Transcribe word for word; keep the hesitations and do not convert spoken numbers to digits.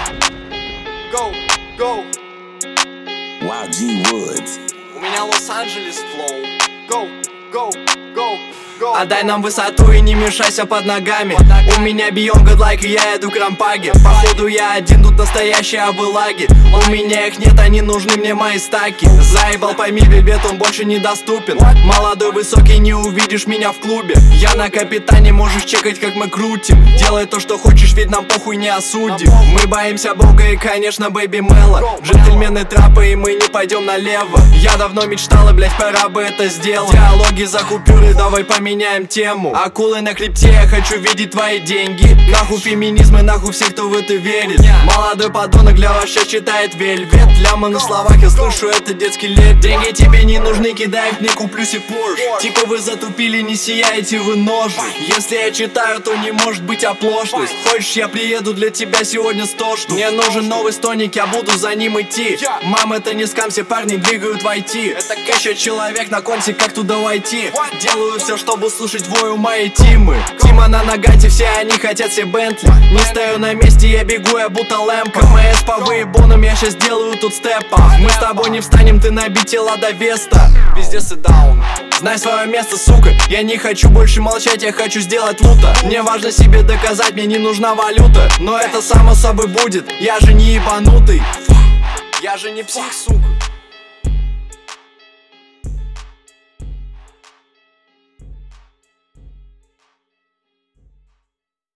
Go, go. уай джи Woods. У меня Лос-Анджелес флоу. Go, go, go. Отдай нам высоту и не мешайся под ногами. У меня бьем годлайк и я иду к рампаге. Походу я один, тут настоящие обылаги. У меня их нет, они нужны мне мои стаки. Заебал, пойми, бебет, он больше недоступен. Молодой, высокий, не увидишь меня в клубе. Я на капитане, можешь чекать, как мы крутим. Делай то, что хочешь, ведь нам похуй не осудим. Мы боимся Бога и, конечно, Бэйби Мэлла. Джентльмены трапа, и мы не пойдем налево. Я давно мечтал, и, блять, пора бы это сделать. Диалоги за купюры, давай поменяем Меняем тему. Акулы на хребте, я хочу видеть твои деньги. Нахуй феминизм и нахуй всех, кто в это верит. Молодой подонок для вас сейчас читает вельвет. Ляма на словах, я слышу, это детский лет. Деньги тебе не нужны, кидай их, не куплю себе Порш. Типа вы затупили, не сияете вы ножи. Если я читаю, то не может быть оплошность. Хочешь, я приеду для тебя сегодня сто штук. Мне нужен новый стоник, я буду за ним идти. Мам, это не скам, все парни двигают в ай ти. Это еще человек на конте, как туда войти. Делаю все, чтобы услышать вой у моей Тимы. Тима на нагате, все они хотят все Бентли. Не стою на месте, я бегу, я будто лэмпа. КМС по выебонам, я сейчас делаю тут степа. Мы с тобой не встанем, ты на бите Лада Веста. Пиздец и даун. Знай свое место, сука. Я не хочу больше молчать, я хочу сделать лута. Мне важно себе доказать, мне не нужна валюта. Но это само собой будет, я же не ебанутый. Я же не псих, сука.